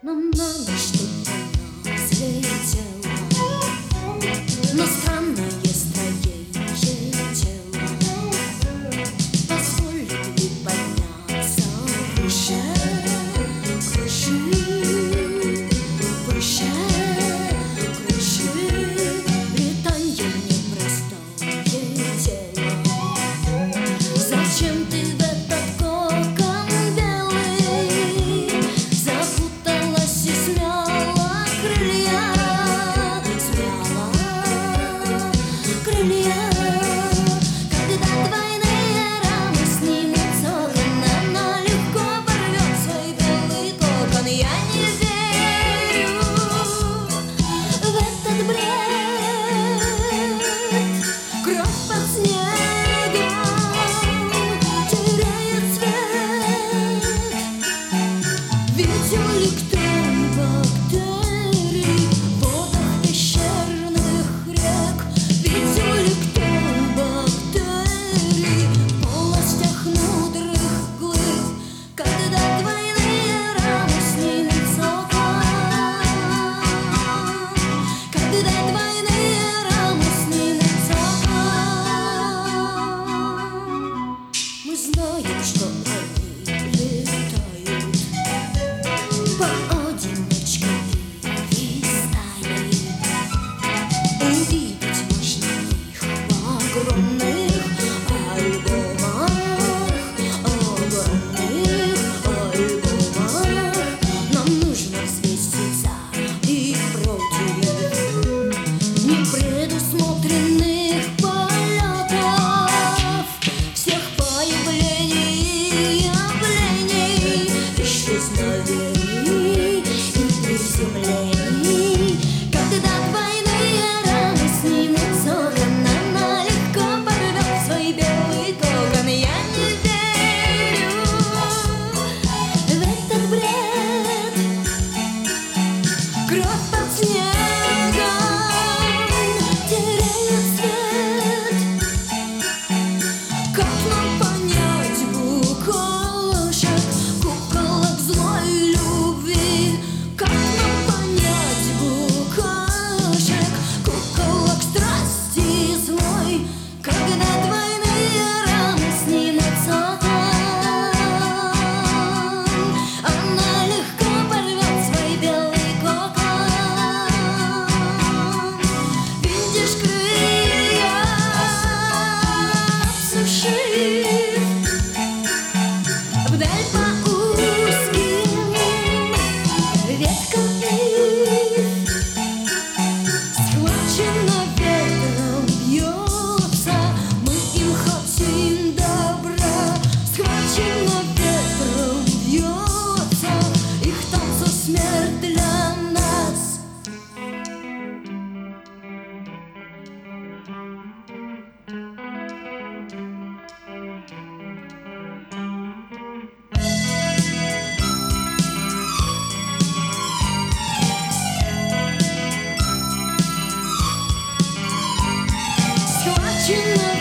Нам надо, чтобы она взлетела, но странное строение тела позволит ей подняться выше, крыши, выше, крыши. Летанье непростое дело. Зачем ты в этот кокон белый запуталась и смяла крылья, смяла крылья? Когда двойные рамы снимутся, она легко порвет свой белый кокон. Я не верю в этот бред. Кровь под снегом теряет цвет. Ведь электрон бактерий в водах пещерных рек. Ведь электрон бактерий в полостях мудрых глыб. Когда двойные рамы снимутся, когда двойные рамы снимутся, мы знаем, что они летают поодиночке и стаей. Увидеть можно их в огромных альбомах, огромных альбомах. Нам нужно взвеситься и против непредусмотренных полетов, всех появлений и явлений, исчезновений и приземлений. Когда двойные рамы снимутся, она легко порвет свой белый кокон. Я не верю в этот бред. Кровь под снегом теряет цвет. Как нам понять букашек, куколок злой любви? Как нам понять букашек, куколок страсти злой? Когда двойные рамы снимутся, она легко порвет свой белый кокон. Видишь, крылья обсушив вдаль по узким веткам ив. Схвачено ветром бьется, мы им хотим добра. Схвачено ветром бьется, их танцу смерть для нас. Схвачено